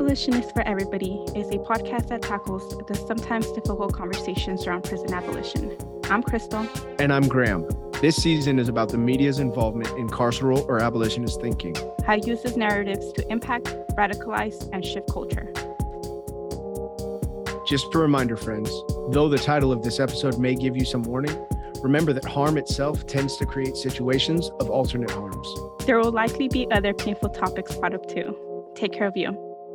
Abolitionist for Everybody is a podcast that tackles the sometimes difficult conversations around prison abolition. I'm Crystal. And I'm Graham. This season is about the media's involvement in carceral or abolitionist thinking. How it uses narratives to impact, radicalize, and shift culture. Just a reminder, friends, though the title of this episode may give you some warning, remember that harm itself tends to create situations of alternate harms. There will likely be other painful topics brought up too. Take care of you.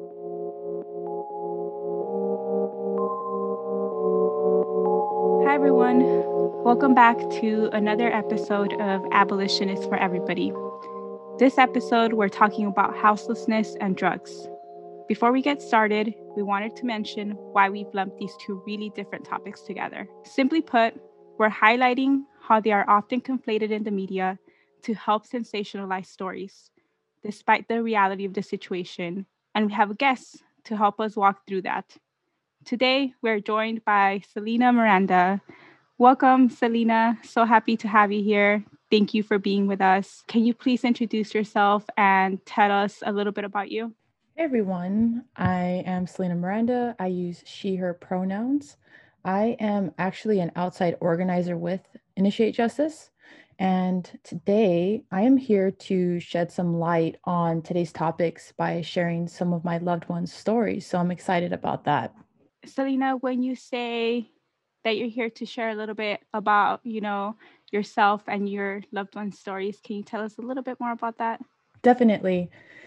Hi, everyone. Welcome back to another episode of Abolitionist for Everybody. This episode, we're talking about houselessness and drugs. Before we get started, we wanted to mention why we've lumped these two really different topics together. Simply put, we're highlighting how they are often conflated in the media to help sensationalize stories, despite the reality of the situation, and we have a guest to help us walk through that. Today, we're joined by Selena Miranda. Welcome, Selena. So happy to have you here. Thank you for being with us. Can you please introduce yourself and tell us a little bit about you? Hey everyone, I am Selena Miranda. I use she, her pronouns. I am actually an outside organizer with Initiate Justice. And today I am here to shed some light on today's topics by sharing some of my loved ones' stories. So I'm excited about that. Selena, when you say that you're here to share a little bit about, yourself and your loved ones' stories, can you tell us a little bit more about that? Definitely.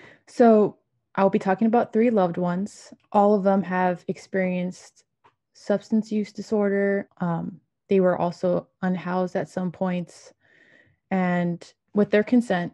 So I'll be talking about 3 loved ones. All of them have experienced substance use disorder. They were also unhoused at some points. And with their consent,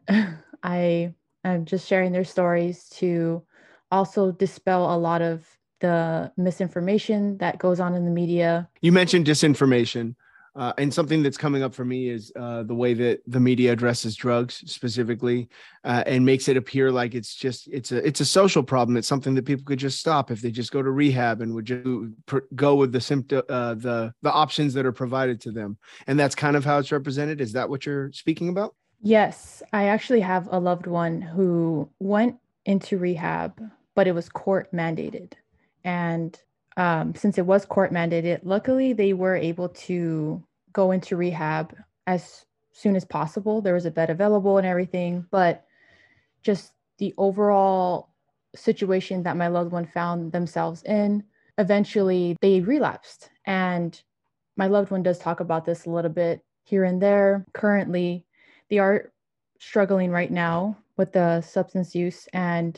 I am just sharing their stories to also dispel a lot of the misinformation that goes on in the media. You mentioned disinformation, and something that's coming up for me is the way that the media addresses drugs specifically, and makes it appear like it's a social problem. It's something that people could just stop if they just go to rehab and would just go with the options that are provided to them. And that's kind of how it's represented. Is that what you're speaking about? Yes, I actually have a loved one who went into rehab, but it was court mandated. And since it was court mandated, luckily they were able to go into rehab as soon as possible. There was a bed available and everything, but just the overall situation that my loved one found themselves in, eventually they relapsed. And my loved one does talk about this a little bit here and there. Currently, they are struggling right now with the substance use, and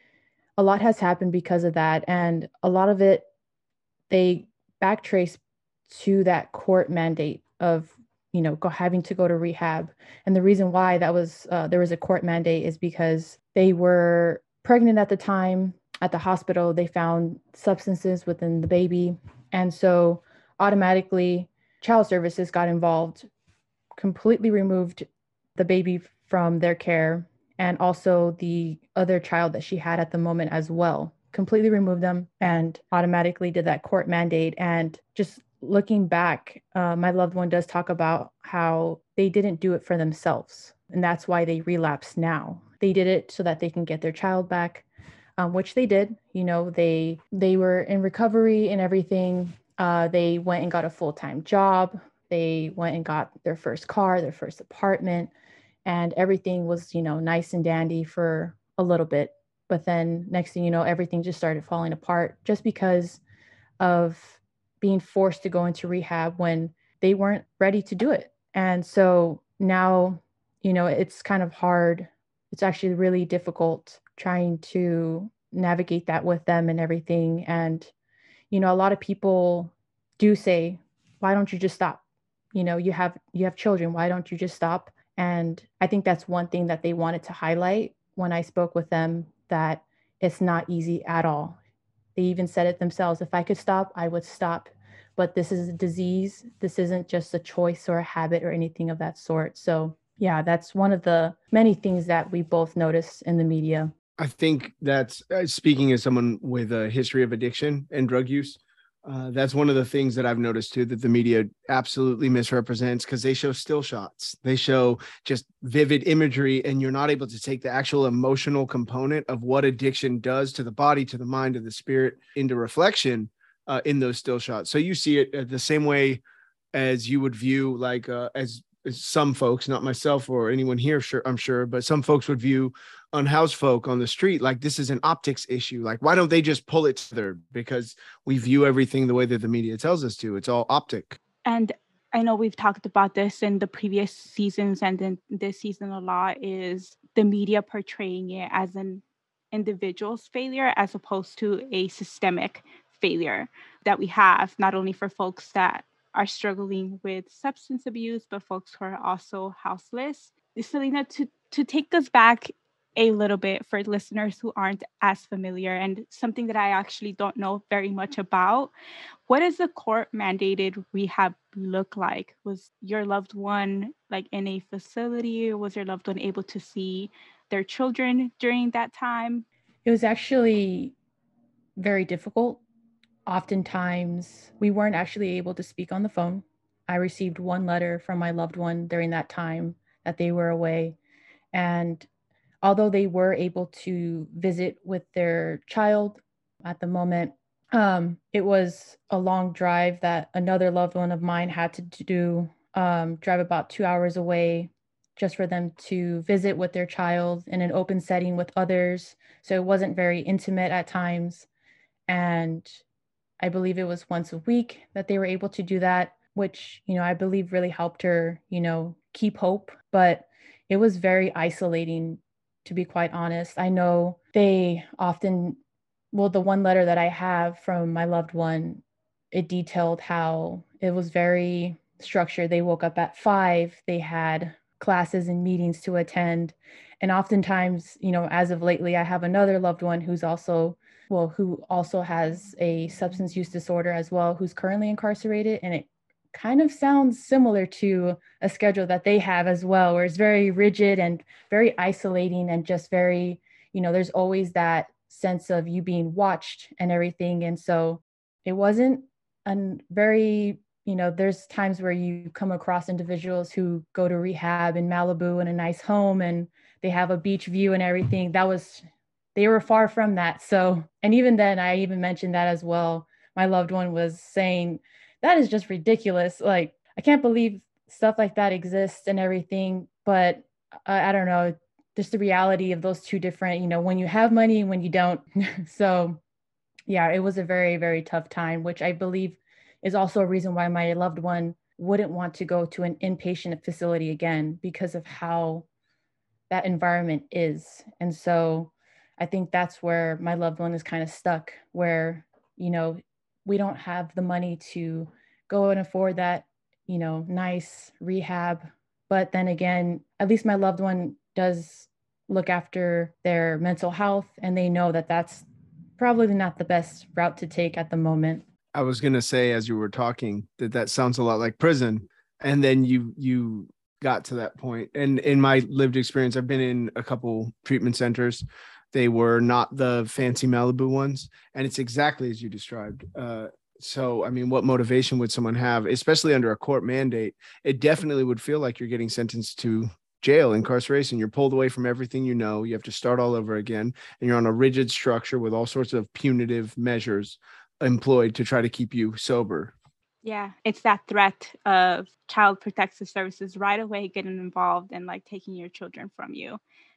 a lot has happened because of that. And a lot of it, they backtrace to that court mandate of, having to go to rehab. And the reason why that was, there was a court mandate is because they were pregnant at the time. At the hospital, they found substances within the baby. And so automatically child services got involved, completely removed the baby from their care, and also the other child that she had at the moment as well. Completely removed them and automatically did that court mandate. And just looking back, my loved one does talk about how they didn't do it for themselves. And that's why they relapse now. They did it so that they can get their child back, which they did. They were in recovery and everything. They went and got a full-time job. They went and got their first car, their first apartment, and everything was, nice and dandy for a little bit. But then next thing you know, everything just started falling apart just because of being forced to go into rehab when they weren't ready to do it. And so now, it's kind of hard. It's actually really difficult trying to navigate that with them and everything. And, a lot of people do say, why don't you just stop? You have children. Why don't you just stop? And I think that's one thing that they wanted to highlight when I spoke with them, that it's not easy at all. They even said it themselves. If I could stop, I would stop. But this is a disease. This isn't just a choice or a habit or anything of that sort. So yeah, that's one of the many things that we both notice in the media. I think that's speaking as someone with a history of addiction and drug use. That's one of the things that I've noticed too, that the media absolutely misrepresents, because they show still shots. They show just vivid imagery, and you're not able to take the actual emotional component of what addiction does to the body, to the mind, to the spirit into reflection in those still shots. So you see it the same way as you would view, like as some folks, not myself or anyone here, sure, I'm sure, but some folks would view unhoused folk on the street like this is an optics issue. Like, why don't they just pull it together? Because we view everything the way that the media tells us to. It's all optic. And I know we've talked about this in the previous seasons and then this season a lot, is the media portraying it as an individual's failure as opposed to a systemic failure that we have, not only for folks that are struggling with substance abuse, but folks who are also houseless. Selena, to take us back a little bit for listeners who aren't as familiar, and something that I actually don't know very much about, what does the court mandated rehab look like? Was your loved one like in a facility, or was your loved one able to see their children during that time? It was actually very difficult. Oftentimes, we weren't actually able to speak on the phone. I received one letter from my loved one during that time that they were away. And although they were able to visit with their child at the moment, it was a long drive that another loved one of mine had to do, drive about 2 hours away just for them to visit with their child in an open setting with others. So it wasn't very intimate at times. And I believe it was once a week that they were able to do that, which, I believe really helped her, keep hope. But it was very isolating, to be quite honest. I know they often, well, the one letter that I have from my loved one, it detailed how it was very structured. They woke up at 5, they had classes and meetings to attend. And oftentimes, as of lately, I have another loved one who also has a substance use disorder as well, who's currently incarcerated. And it kind of sounds similar to a schedule that they have as well, where it's very rigid and very isolating and just very, there's always that sense of you being watched and everything. And so it wasn't very, there's times where you come across individuals who go to rehab in Malibu in a nice home and they have a beach view and everything. They were far from that. So, and even then, I even mentioned that as well. My loved one was saying, that is just ridiculous. Like, I can't believe stuff like that exists and everything. But I don't know, just the reality of those two different, when you have money and when you don't. So, yeah, it was a very, very tough time, which I believe is also a reason why my loved one wouldn't want to go to an inpatient facility again, because of how that environment is. And so I think that's where my loved one is kind of stuck, where, we don't have the money to go and afford that, nice rehab. But then again, at least my loved one does look after their mental health, and they know that that's probably not the best route to take at the moment. I was going to say, as you were talking, that sounds a lot like prison. And then you got to that point. And in my lived experience, I've been in a couple treatment centers. They were not the fancy Malibu ones. And it's exactly as you described. So, I mean, what motivation would someone have, especially under a court mandate? It definitely would feel like you're getting sentenced to jail, incarceration. You're pulled away from everything you know. You have to start all over again. And you're on a rigid structure with all sorts of punitive measures employed to try to keep you sober. Yeah, it's that threat of child protective services right away getting involved and like taking your children from you.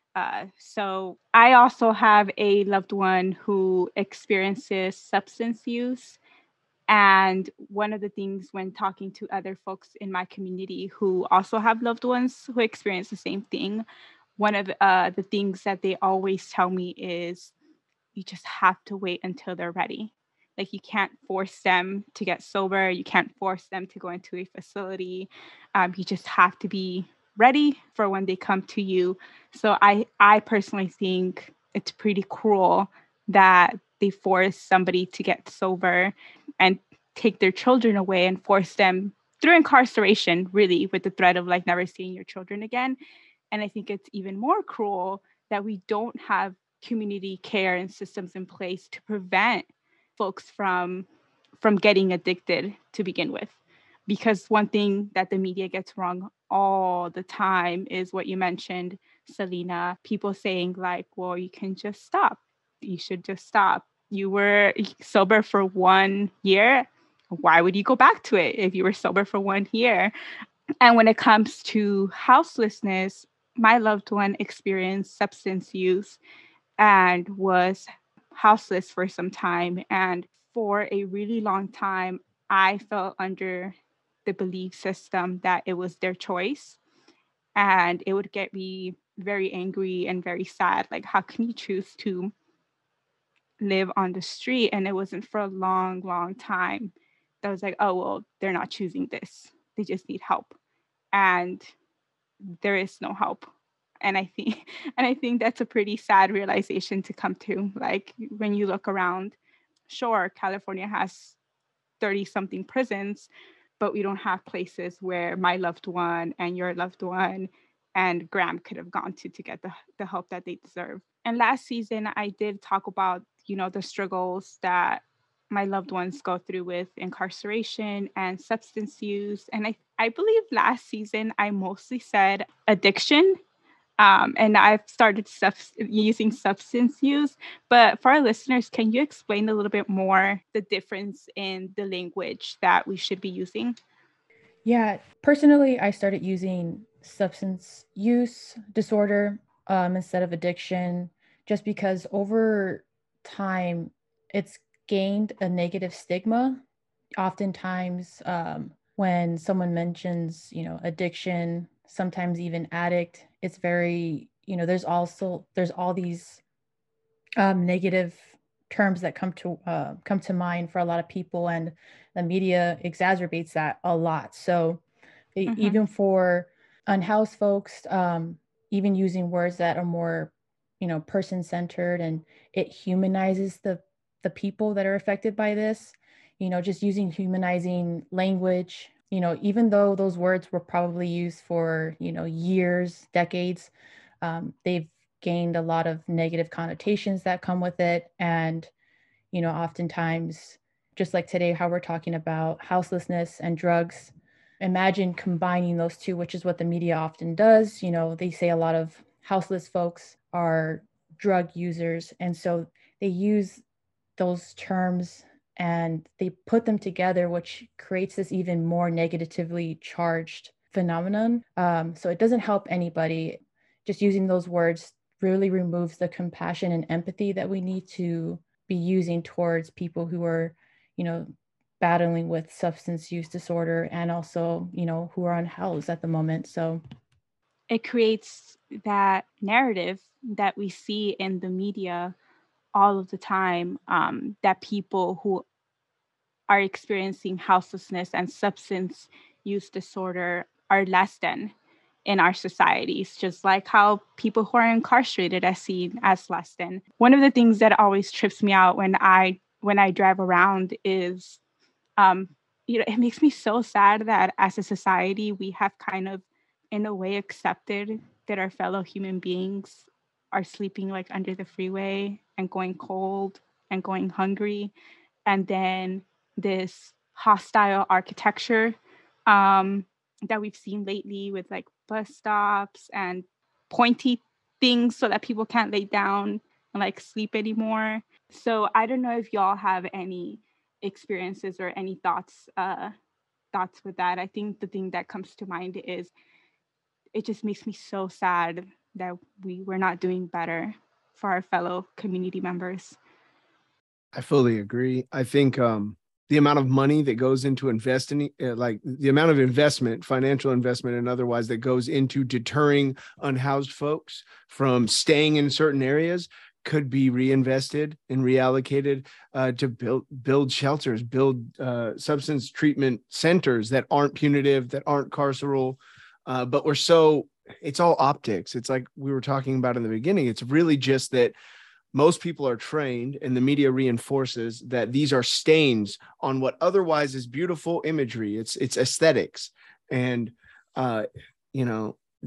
So I also have a loved one who experiences substance use. And one of the things when talking to other folks in my community who also have loved ones who experience the same thing, one of the things that they always tell me is you just have to wait until they're ready. Like, you can't force them to get sober. You can't force them to go into a facility. You just have to be ready for when they come to you. So I personally think it's pretty cruel that they force somebody to get sober and take their children away and force them through incarceration, really, with the threat of like never seeing your children again. And I think it's even more cruel that we don't have community care and systems in place to prevent folks from from getting addicted to begin with. Because one thing that the media gets wrong all the time is what you mentioned, Selena, people saying like, well, you can just stop. You should just stop. You were sober for 1 year. Why would you go back to it if you were sober for 1 year? And when it comes to houselessness, my loved one experienced substance use and was houseless for some time. And for a really long time, I felt under the belief system that it was their choice. And it would get me very angry and very sad. Like, how can you choose to live on the street? And it wasn't for a long, long time that was like, oh, well, they're not choosing this. They just need help. And there is no help. And I think that's a pretty sad realization to come to. Like, when you look around, sure, California has 30 something prisons, but we don't have places where my loved one and your loved one and Graham could have gone to get the help that they deserve. And last season, I did talk about, the struggles that my loved ones go through with incarceration and substance use. And I believe last season, I mostly said addiction. And I've started using substance use. But for our listeners, can you explain a little bit more the difference in the language that we should be using? Yeah, personally, I started using substance use disorder instead of addiction, just because over time it's gained a negative stigma. Oftentimes, when someone mentions, addiction, sometimes even addict, it's very, there's all these negative terms that come to mind for a lot of people, and the media exacerbates that a lot. So even for unhoused folks, even using words that are more, person centered, and it humanizes the people that are affected by this. Just using humanizing language, even though those words were probably used for, years, decades, they've gained a lot of negative connotations that come with it. And, oftentimes, just like today, how we're talking about houselessness and drugs, imagine combining those two, which is what the media often does. They say a lot of houseless folks are drug users. And so they use those terms and they put them together, which creates this even more negatively charged phenomenon. So it doesn't help anybody. Just using those words really removes the compassion and empathy that we need to be using towards people who are, battling with substance use disorder, and also, who are unhoused at the moment. So it creates that narrative that we see in the media all of the time, that people who are experiencing houselessness and substance use disorder are less than in our societies, just like how people who are incarcerated are seen as less than. One of the things that always trips me out when I drive around is, it makes me so sad that as a society, we have kind of, in a way, accepted that our fellow human beings are sleeping like under the freeway and going cold and going hungry. And then this hostile architecture that we've seen lately with like bus stops and pointy things so that people can't lay down and like sleep anymore. So I don't know if y'all have any experiences or any thoughts with that. I think the thing that comes to mind is it just makes me so sad that we're not doing better for our fellow community members. I fully agree. I think the amount of money that goes into investing, like the amount of investment, financial investment and otherwise, that goes into deterring unhoused folks from staying in certain areas could be reinvested and reallocated to build shelters, build substance treatment centers that aren't punitive, that aren't carceral. But it's all optics. It's like we were talking about in the beginning. It's really just that most people are trained, and the media reinforces that these are stains on what otherwise is beautiful imagery. It's aesthetics. And,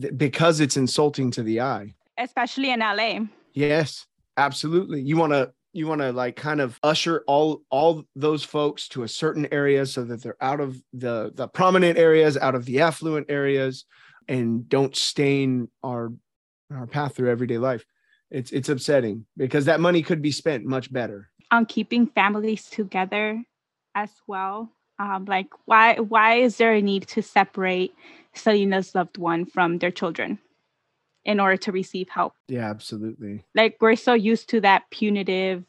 because it's insulting to the eye. Especially in LA. Yes, absolutely. You want to you want to like kind of usher all those folks to a certain area so that they're out of the prominent areas, out of the affluent areas, and don't stain our path through everyday life. It's upsetting because that money could be spent much better on keeping families together as well. Like why is there a need to separate Selena's loved one from their children in order to receive help? Yeah, absolutely. Like we're so used to that punitive,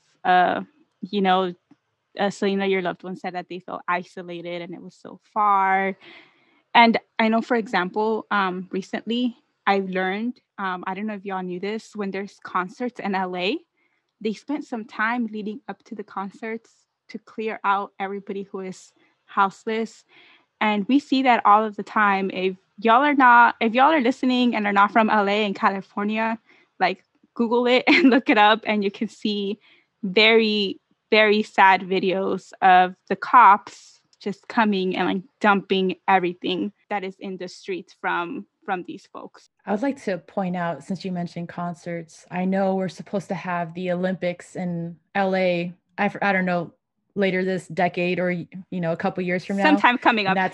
Selena, your loved one said that they felt isolated and it was so far. And I know, for example, recently I've learned, I don't know if y'all knew this, when there's concerts in LA, they spent some time leading up to the concerts to clear out everybody who is houseless. And we see that all of the time. If y'all are listening and are not from LA and California, like Google it and look it up, and you can see very, very sad videos of the cops just coming and like dumping everything that is in the streets from these folks. I would like to point out, since you mentioned concerts, I know we're supposed to have the Olympics in LA. I don't know, later this decade or, a couple years from now. Sometime coming up.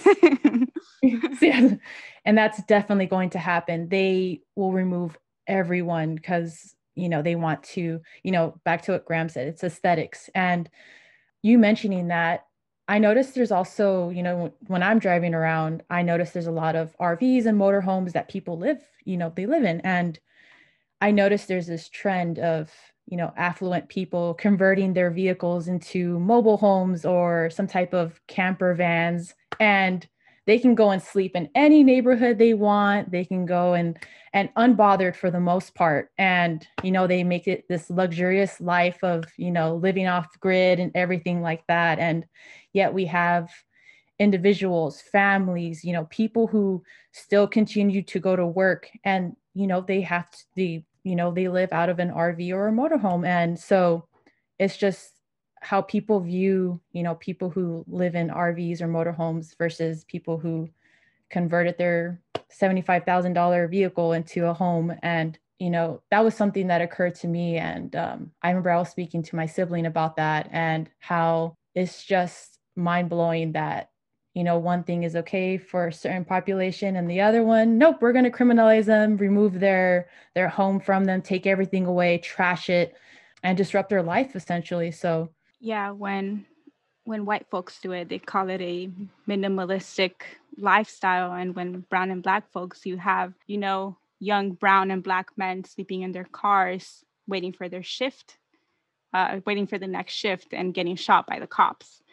And that's definitely going to happen. They will remove everyone because, they want to, back to what Graham said, it's aesthetics. And you mentioning that, I noticed there's also, when I'm driving around, I notice there's a lot of RVs and motorhomes that people live in. And I noticed there's this trend of, affluent people converting their vehicles into mobile homes or some type of camper vans, and they can go and sleep in any neighborhood they want. They can go and unbothered for the most part. And, they make it this luxurious life of, living off the grid and everything like that. And yet we have individuals, families, people who still continue to go to work, and, they have to, they live out of an RV or a motorhome. And so it's just how people view, people who live in RVs or motorhomes versus people who converted their $75,000 vehicle into a home. And, that was something that occurred to me. And I remember I was speaking to my sibling about that and how it's just mind blowing that, one thing is okay for a certain population and the other one, nope, we're going to criminalize them, remove their home from them, take everything away, trash it, and disrupt their life essentially. So yeah, when white folks do it, they call it a minimalistic lifestyle. And when brown and black folks, you have, young brown and black men sleeping in their cars, waiting for their shift, waiting for the next shift and getting shot by the cops.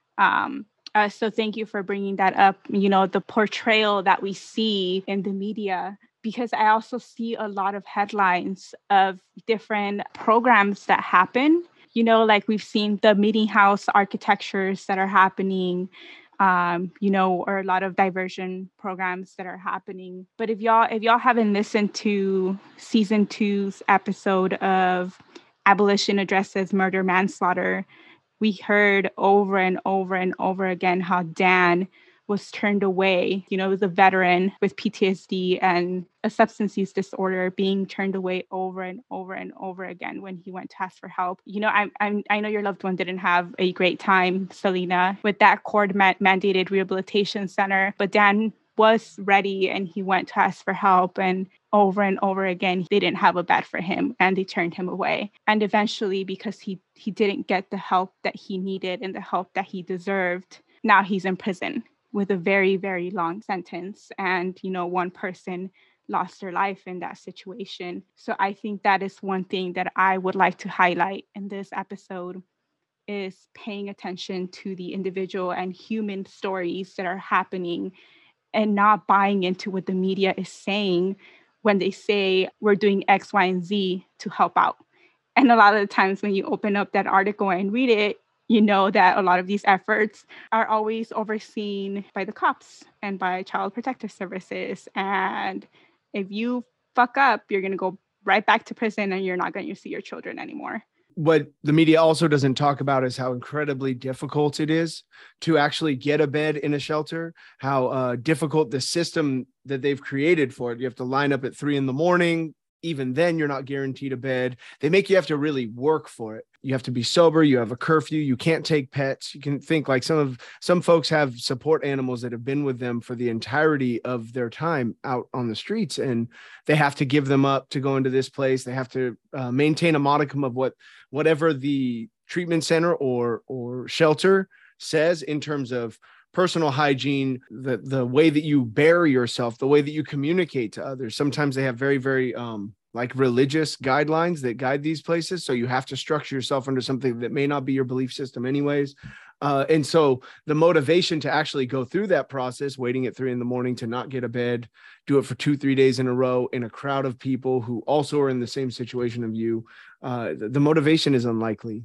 So thank you for bringing that up, the portrayal that we see in the media, because I also see a lot of headlines of different programs that happen, like we've seen the meeting house architectures that are happening, or a lot of diversion programs that are happening. But if y'all haven't listened to season 2's episode of Abolition Addresses Murder Manslaughter, we heard over and over and over again how Dan was turned away, was a veteran with PTSD and a substance use disorder, being turned away over and over and over again when he went to ask for help. I know your loved one didn't have a great time, Selena, with that court-mandated rehabilitation center, but Dan was ready and he went to ask for help, and over again, they didn't have a bed for him and they turned him away. And eventually, because he didn't get the help that he needed and the help that he deserved, now he's in prison with a very, very long sentence. And, one person lost their life in that situation. So I think that is one thing that I would like to highlight in this episode, is paying attention to the individual and human stories that are happening and not buying into what the media is saying when they say we're doing X, Y, and Z to help out. And a lot of the times when you open up that article and read it, that a lot of these efforts are always overseen by the cops and by Child Protective Services. And if you fuck up, you're going to go right back to prison and you're not going to see your children anymore. What the media also doesn't talk about is how incredibly difficult it is to actually get a bed in a shelter, how difficult the system that they've created for it. You have to line up at 3 a.m, even then you're not guaranteed a bed. They make you have to really work for it. You have to be sober. You have a curfew. You can't take pets. You can think like some folks have support animals that have been with them for the entirety of their time out on the streets, and they have to give them up to go into this place. They have to maintain a modicum of whatever the treatment center or shelter says in terms of personal hygiene, the way that you bury yourself, the way that you communicate to others. Sometimes they have very, very like religious guidelines that guide these places. So you have to structure yourself under something that may not be your belief system anyways. And so the motivation to actually go through that process, waiting at 3 a.m. to not get a bed, do it for 2-3 days in a row in a crowd of people who also are in the same situation of you. The motivation is unlikely.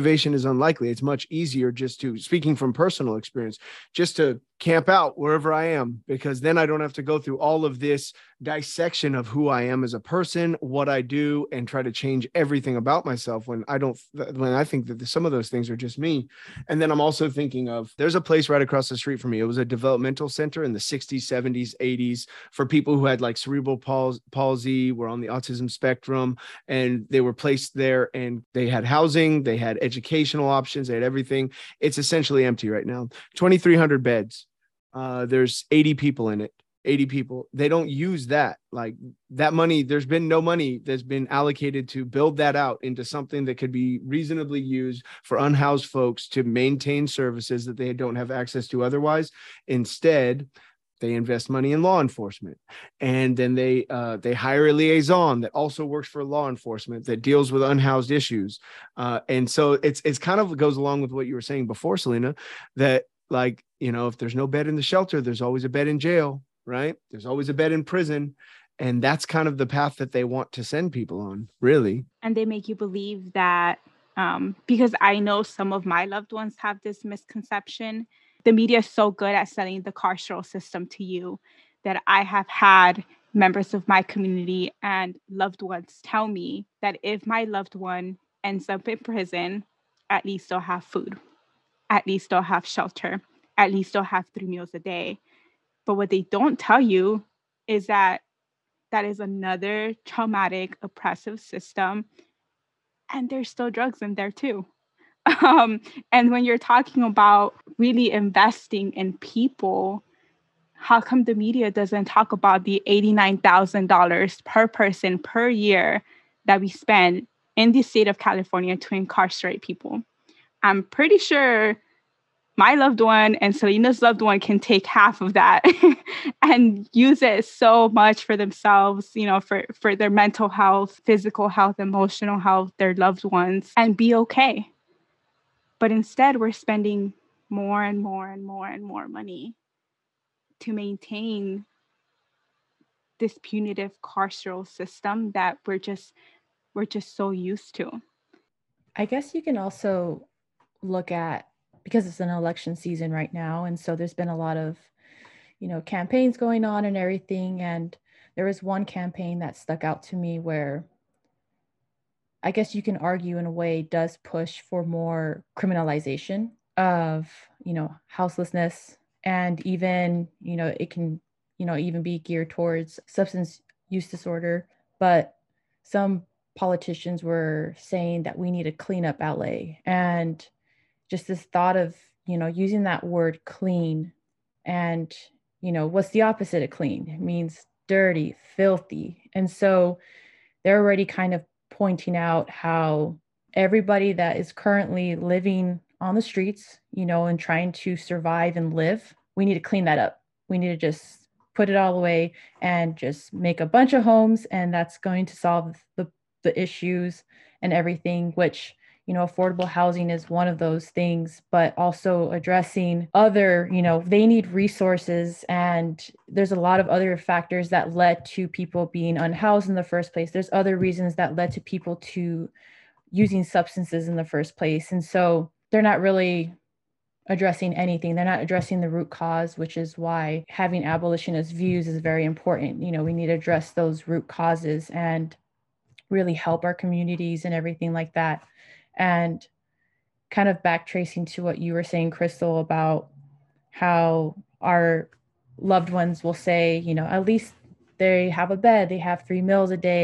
It's much easier just to, speaking from personal experience, just to camp out wherever I am, because then I don't have to go through all of this dissection of who I am as a person, what I do, and try to change everything about myself when I think that some of those things are just me. And then I'm also thinking of, there's a place right across the street from me. It was a developmental center in the 60s, 70s, 80s for people who had like cerebral palsy, were on the autism spectrum, and they were placed there, and they had housing, they had educational options, they had everything. It's essentially empty right now. 2,300 beds. There's 80 people in it. 80 people. They don't use that. Like that money, there's been no money that's been allocated to build that out into something that could be reasonably used for unhoused folks to maintain services that they don't have access to otherwise. Instead, they invest money in law enforcement, and then they hire a liaison that also works for law enforcement that deals with unhoused issues. And so it's kind of goes along with what you were saying before, Selena, that like, if there's no bed in the shelter, there's always a bed in jail, right? There's always a bed in prison. And that's kind of the path that they want to send people on, really. And they make you believe that, because I know some of my loved ones have this misconception. The media is so good at selling the carceral system to you that I have had members of my community and loved ones tell me that if my loved one ends up in prison, at least they'll have food, at least they'll have shelter, at least they'll have 3 meals a day. But what they don't tell you is that is another traumatic, oppressive system. And there's still drugs in there too. And when you're talking about really investing in people, how come the media doesn't talk about the $89,000 per person per year that we spend in the state of California to incarcerate people? I'm pretty sure my loved one and Selena's loved one can take half of that and use it so much for themselves, for their mental health, physical health, emotional health, their loved ones, and be okay. But instead, we're spending more and more and more and more money to maintain this punitive carceral system that we're just so used to. I guess you can also look at, because it's an election season right now, and so there's been a lot of, campaigns going on and everything. And there was one campaign that stuck out to me where I guess you can argue in a way does push for more criminalization of, houselessness, and even, it can, even be geared towards substance use disorder. But some politicians were saying that we need a cleanup outlay, and just this thought of, using that word clean, and, what's the opposite of clean? It means dirty, filthy. And so they're already kind of pointing out how everybody that is currently living on the streets, and trying to survive and live, we need to clean that up. We need to just put it all away and just make a bunch of homes, and that's going to solve the issues and everything, which, affordable housing is one of those things, but also addressing other, they need resources. And there's a lot of other factors that led to people being unhoused in the first place. There's other reasons that led to people to using substances in the first place. And so they're not really addressing anything. They're not addressing the root cause, which is why having abolitionist views is very important. We need to address those root causes and really help our communities and everything like that. And kind of backtracing to what you were saying, Crystal, about how our loved ones will say, at least they have a bed, they have 3 meals a day.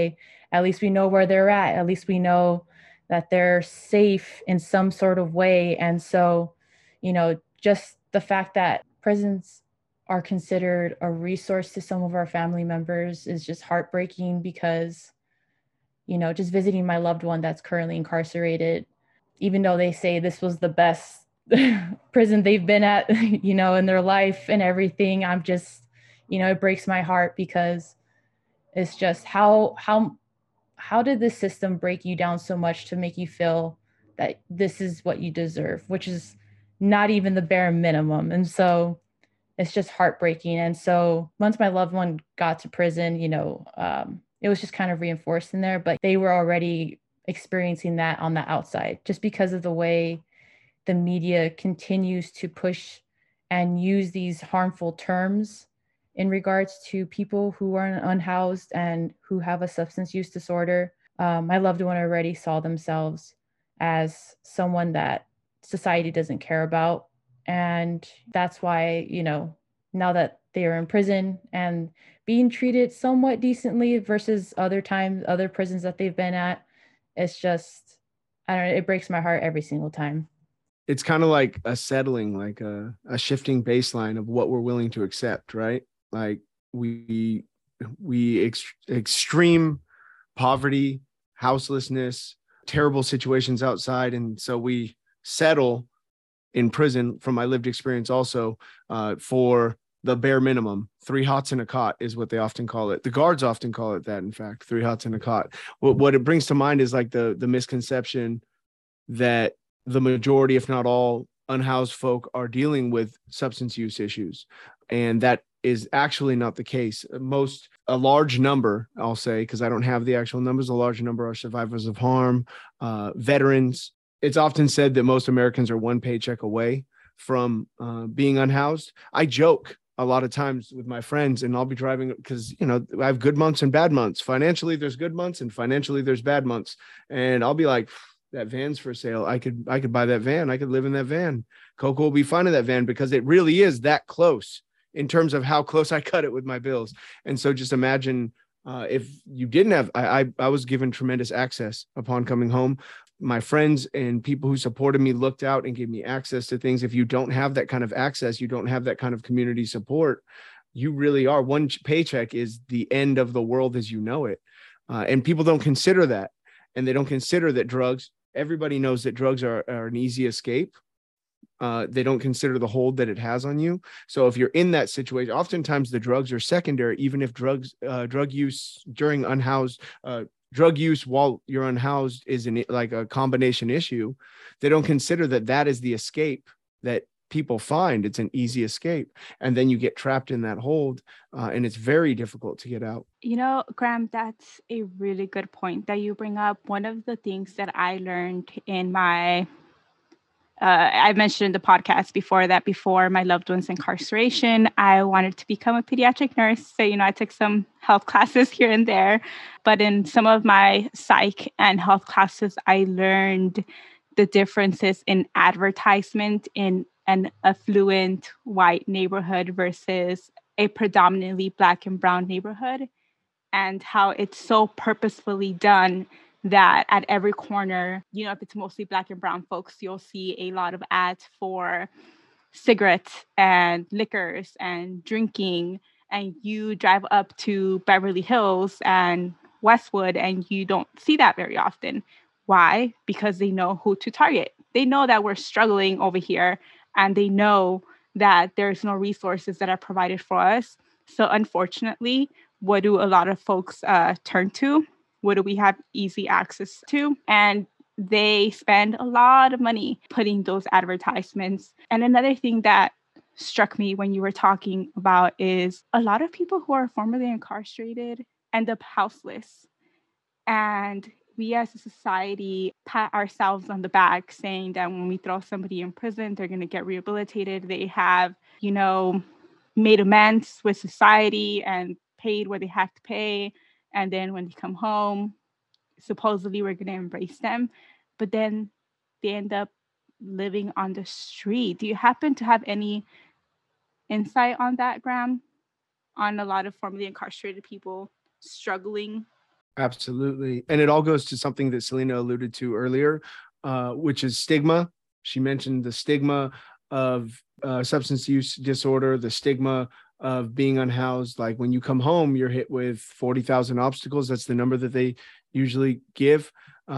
At least we know where they're at. At least we know that they're safe in some sort of way. And so, just the fact that prisons are considered a resource to some of our family members is just heartbreaking because, just visiting my loved one that's currently incarcerated, even though they say this was the best prison they've been at, in their life and everything, I'm just, it breaks my heart because it's just how did this system break you down so much to make you feel that this is what you deserve, which is not even the bare minimum. And so it's just heartbreaking. And so once my loved one got to prison, it was just kind of reinforced in there, but they were already experiencing that on the outside just because of the way the media continues to push and use these harmful terms in regards to people who are unhoused and who have a substance use disorder. My loved one already saw themselves as someone that society doesn't care about. And that's why, now that they are in prison and being treated somewhat decently versus other times, other prisons that they've been at, it's just, I don't know, it breaks my heart every single time. It's kind of like a settling, like a shifting baseline of what we're willing to accept, right? Like extreme poverty, houselessness, terrible situations outside. And so we settle in prison, from my lived experience also, for the bare minimum. 3 hots in a cot is what they often call it. The guards often call it that, in fact, 3 hots in a cot. What it brings to mind is like the misconception that the majority, if not all, unhoused folk are dealing with substance use issues. And that is actually not the case. A large number, I'll say, because I don't have the actual numbers, a large number are survivors of harm, veterans. It's often said that most Americans are one paycheck away from being unhoused. I joke a lot of times with my friends, and I'll be driving because, I have good months and bad months. Financially, there's good months, and financially, there's bad months. And I'll be like, that van's for sale. I could buy that van. I could live in that van. Coco will be fine in that van because it really is that close in terms of how close I cut it with my bills. And so just imagine if you didn't have, I was given tremendous access upon coming home. My friends and people who supported me looked out and gave me access to things. If you don't have that kind of access, you don't have that kind of community support, you really are. One paycheck is the end of the world as you know it. And people don't consider that. And they don't consider that drugs, everybody knows that drugs are an easy escape. They don't consider the hold that it has on you. So if you're in that situation, oftentimes the drugs are secondary, even if drug use during unhoused, drug use while you're unhoused is like a combination issue. They don't consider that is the escape that people find. It's an easy escape. And then you get trapped in that hold, and it's very difficult to get out. Graham, that's a really good point that you bring up. One of the things that I learned in my I mentioned in the podcast before my loved one's incarceration, I wanted to become a pediatric nurse. So, I took some health classes here and there. But in some of my psych and health classes, I learned the differences in advertisement in an affluent white neighborhood versus a predominantly Black and brown neighborhood, and how it's so purposefully done that at every corner, if it's mostly Black and brown folks, you'll see a lot of ads for cigarettes and liquors and drinking. And you drive up to Beverly Hills and Westwood and you don't see that very often. Why? Because they know who to target. They know that we're struggling over here, and they know that there's no resources that are provided for us. So unfortunately, what do a lot of folks turn to? What do we have easy access to? And they spend a lot of money putting those advertisements. And another thing that struck me when you were talking about is a lot of people who are formerly incarcerated end up houseless. And we as a society pat ourselves on the back saying that when we throw somebody in prison, they're going to get rehabilitated. They have, made amends with society and paid what they have to pay. And then when they come home, supposedly we're going to embrace them. But then they end up living on the street. Do you happen to have any insight on that, Graham? On a lot of formerly incarcerated people struggling? Absolutely. And it all goes to something that Selena alluded to earlier, which is stigma. She mentioned the stigma of substance use disorder, the stigma of being unhoused. Like when you come home, you're hit with 40,000 obstacles. That's the number that they usually give,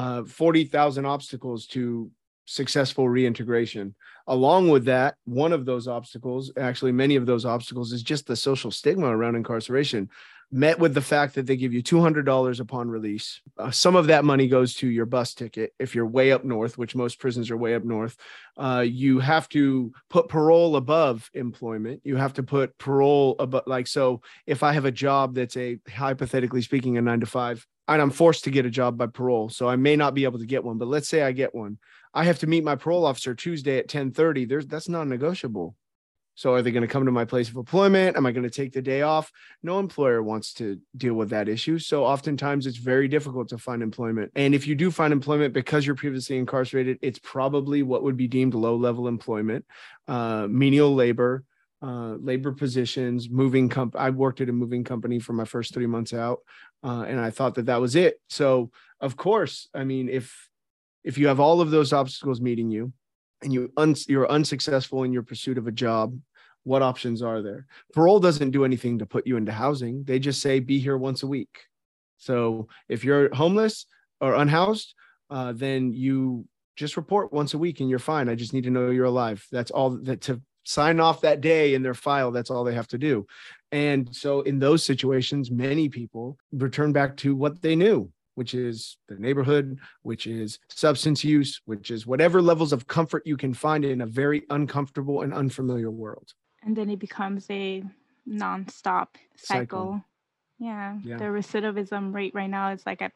40,000 obstacles to successful reintegration. Along with that, one of those obstacles, actually many of those obstacles, is just the social stigma around incarceration, met with the fact that they give you $200 upon release. Some of that money goes to your bus ticket. If you're way up north, which most prisons are way up north, you have to put parole above employment. You have to put parole above, like, so if I have a job that's hypothetically speaking, a 9-to-5, and I'm forced to get a job by parole, so I may not be able to get one, but let's say I get one. I have to meet my parole officer Tuesday at 10:30. That's non-negotiable. So are they going to come to my place of employment? Am I going to take the day off? No employer wants to deal with that issue. So oftentimes it's very difficult to find employment. And if you do find employment because you're previously incarcerated, it's probably what would be deemed low-level employment, menial labor, labor positions, I worked at a moving company for my first 3 months out, and I thought that was it. So of course, I mean, if you have all of those obstacles meeting you, and you're unsuccessful in your pursuit of a job, what options are there? Parole doesn't do anything to put you into housing. They just say, be here once a week. So if you're homeless or unhoused, then you just report once a week and you're fine. I just need to know you're alive. That's all that to sign off that day in their file. That's all they have to do. And so in those situations, many people return back to what they knew, which is the neighborhood, which is substance use, which is whatever levels of comfort you can find in a very uncomfortable and unfamiliar world. And then it becomes a nonstop cycle. Yeah. The recidivism rate right now is like at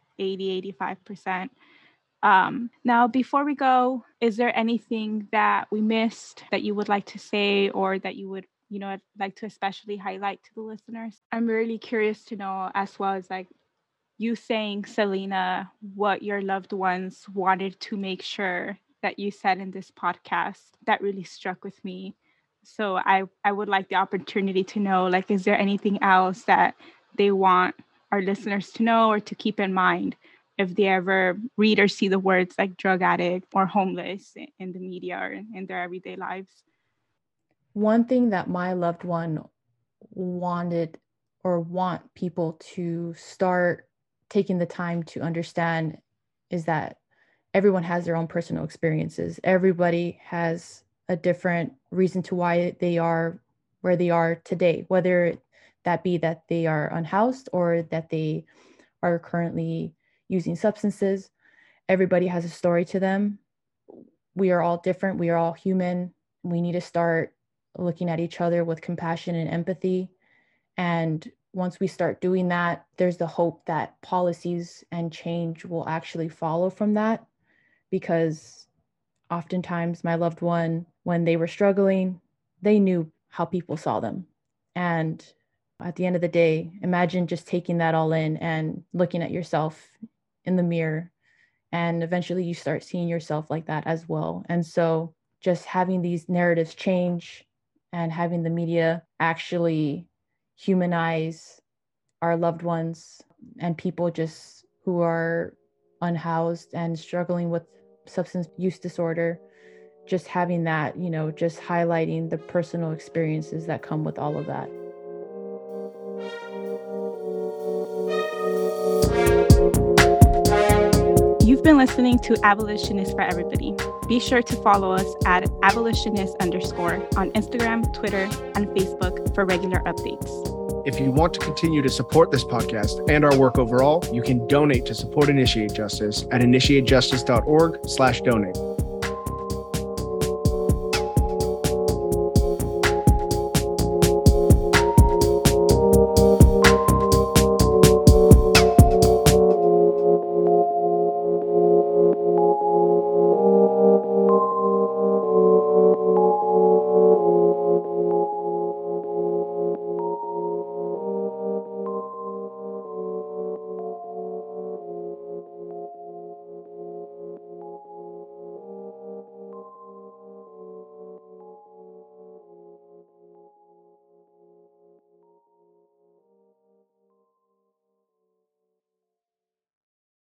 85%. Now, before we go, is there anything that we missed that you would like to say, or that you would, like to especially highlight to the listeners? I'm really curious to know, as well as like you saying, Selena, what your loved ones wanted to make sure that you said in this podcast. That really struck with me. So I would like the opportunity to know, like, is there anything else that they want our listeners to know or to keep in mind if they ever read or see the words like drug addict or homeless in the media or in their everyday lives? One thing that my loved one wanted or want people to start taking the time to understand is that everyone has their own personal experiences. Everybody has a different reason to why they are where they are today, whether that be that they are unhoused or that they are currently using substances. Everybody has a story to them. We are all different. We are all human. We need to start looking at each other with compassion and empathy. And once we start doing that, there's the hope that policies and change will actually follow from that. Because oftentimes my loved one, when they were struggling, they knew how people saw them. And at the end of the day, imagine just taking that all in and looking at yourself in the mirror. And eventually you start seeing yourself like that as well. And so just having these narratives change and having the media actually humanize our loved ones and people just who are unhoused and struggling with substance use disorder, just having that, just highlighting the personal experiences that come with all of that. You've been listening to Abolitionist for Everybody. Be sure to follow us at abolitionist_ on Instagram, Twitter, and Facebook for regular updates. If you want to continue to support this podcast and our work overall, you can donate to support Initiate Justice at initiatejustice.org/donate.